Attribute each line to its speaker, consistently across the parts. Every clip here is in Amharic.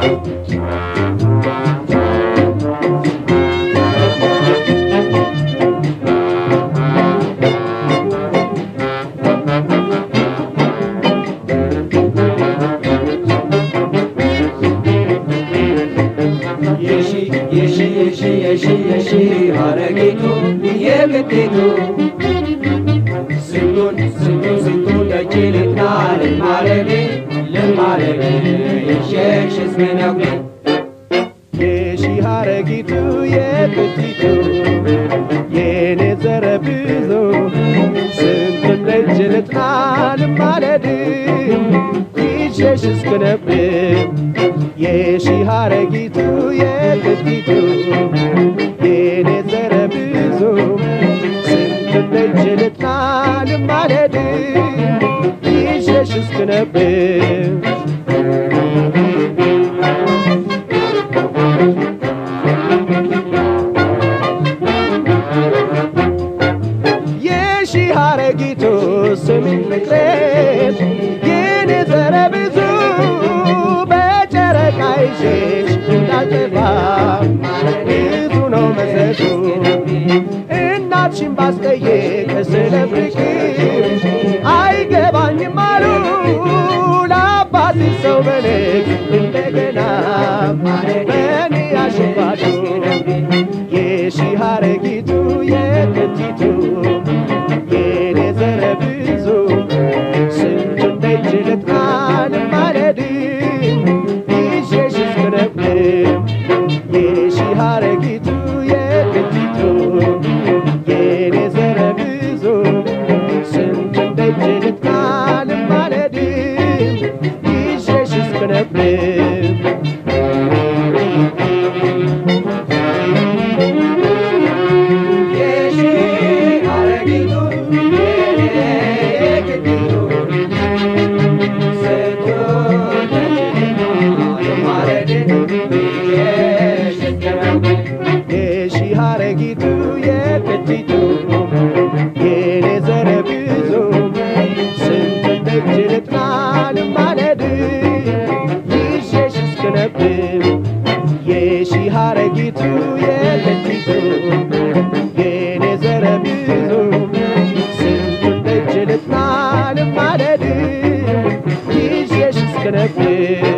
Speaker 1: yeshi haragitu yebetetu sintun dajilna lemalele yesh ismenagni yeshi haragitu yebetetu yene zarabizo sintun dajilna lemalele yesh iskenabbe yeshi haragitu yebetetu yene zarabizo sintun dajilna lemalele yesh iskenabbe yeshi haragitu semin mekret yene zarabizo becerekaይሽ እንዳልጠፋ ብዙ ነው መዘዙ እናትሽን ባስጠየቅ ስለ ፍቅር አይገባኝም አሉ ለአባት ሰው መልክ እንደገና በኔ አሸባሹ የሺ ሀረጊቱ የከቲቱ የኔ ዘረብዙ ስንቱን ደጅ ልጥናን ማለድ ይሸሽ እስክነብር የሺ ሀረጊቱ የከቲቱ የኔ ዘረብዙ ስንቱን ደጅ ልጥናን ማለድ ይሸሽ እስክነብር yeshi haragitu yebetetu yene zarabizo sintun dajilna lemaled yesh iskenabbe yeshi haragitu yebetetu yene zarabizo sintun dajilna lemaled yesh iskenabbe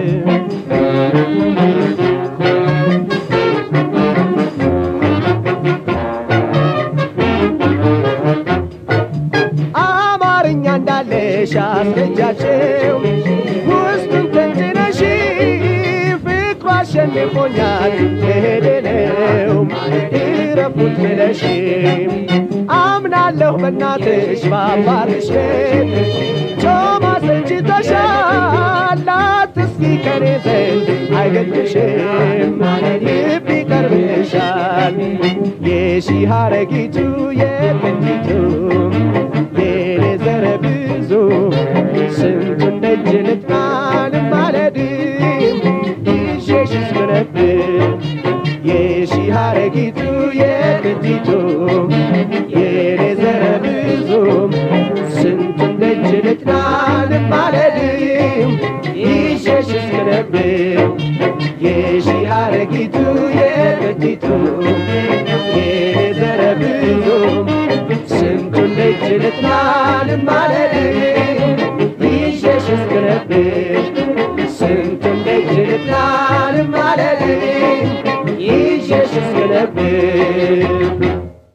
Speaker 1: ሻስረጃቸው ውስጡን ተንትነሽ ፍቅሩ አሸንፎኛል መሄዴ ነው ይረፉት ብለሽ አምናለሁ በእናትሽ በአባትሽ ጮማ ሰልችተሻል አትስጊ ከኔ ዘንድ አይገድልሽም ልብ ይቀርብልሻል የሺ ሀረጊቱ የከቲቱ የኔ ዘረብዙ ስንቱን ደጅ ልጥናን ማለድ ይሸሽ እስክነብር የሺ ሀረጊቱ የከቲቱ የኔ ዘረብዙ ስንቱን ደጅ ልጥናን ማለድ ይሸሽ እስክነብር የሺ ሀረጊቱ የከቲቱ የኔ ዘረብዙ ስንቱን ደጅ ልጥናን ማለድ ይሸሽ እስክነብር ስንቱን ደጅ ልጥናን ማለድ ይሸሽ እስክነብር